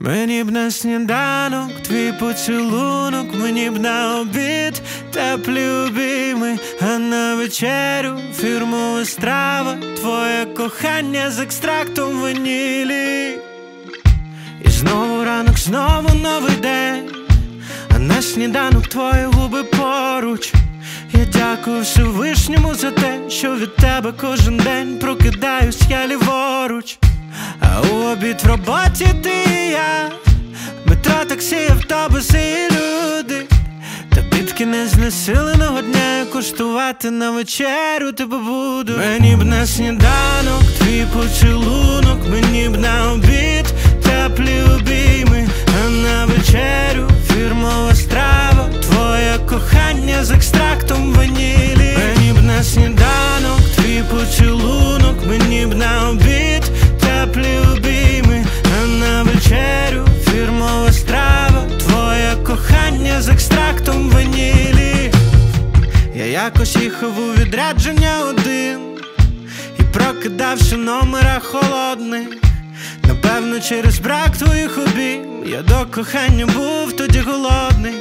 Мені б на сніданок твій поцілунок, мені б на обід теплі обійми, а на вечерю фірмова страва, твоє кохання з екстрактом ванілі. І знову ранок, знову новий день, а на сніданок твої губи поруч. Я дякую Всевишньому за те, що від тебе кожен день прокидаюсь я ліворуч. А у обід в роботі ти і я, метро, таксі, автобуси і люди. Тобі б кінець знесиленого дня, куштувати на вечерю тебе буду. Мені б на сніданок твій поцілунок, мені б на обід теплі обійми, а на вечерю фірмова страва, твоє кохання з екстрактом ванілі. Мені б на сніданок твій поцілунок, мені б на обід теплі обійми, а на вечерю фірмова страва, твоє кохання з екстрактом ванілі. Я якось їхав у відрядження один і прокидався в номерах холодних. Напевно, через брак твоїх обійм я до кохання був тоді голодний.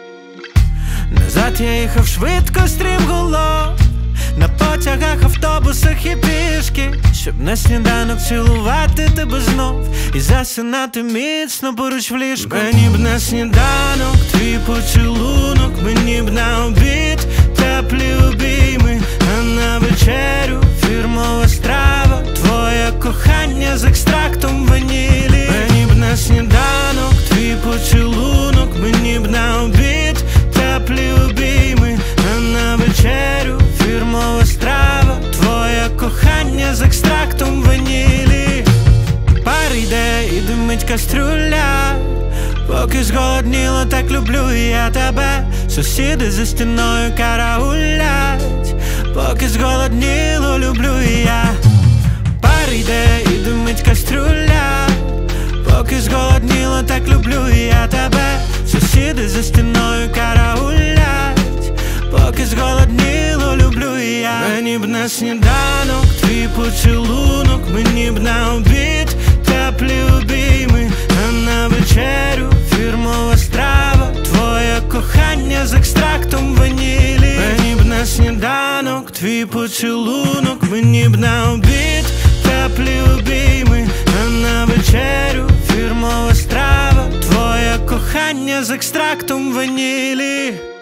Назад я їхав швидко, стрімголов, на потягах, автобусах і пішки, щоб на сніданок цілувати тебе знов і засинати міцно поруч в ліжку. Мені б на сніданок твій поцілунок, мені б на обід теплі обійми, а на вечерю фірмова страва, твоє кохання з екстрактом ванілі. Мені б на сніданок твій поцілунок, мені б на обід теплі обійми, а на вечерю фірмова страва, твоє кохання з екстрактом ванілі. Пар йде і димить кастрюля, поки зголодніло, так люблю я тебе. Сусіди за стіною караулять, поки зголодніло, люблю я. Пар йде і димить кастрюля, поки зголодніло, так люблю я тебе. Сусіди за стіною караулять, поки зголодніло, люблю я. Мені б на сніданок твій поцілунок, мені б на обід теплі обійми, а на вечерю фірмова страва, твоє кохання з екстрактом ванілі. Мені б на сніданок твій поцілунок, мені б на обід теплі обійми, а на вечерю фірмова страва, твоє кохання з екстрактом ванілі.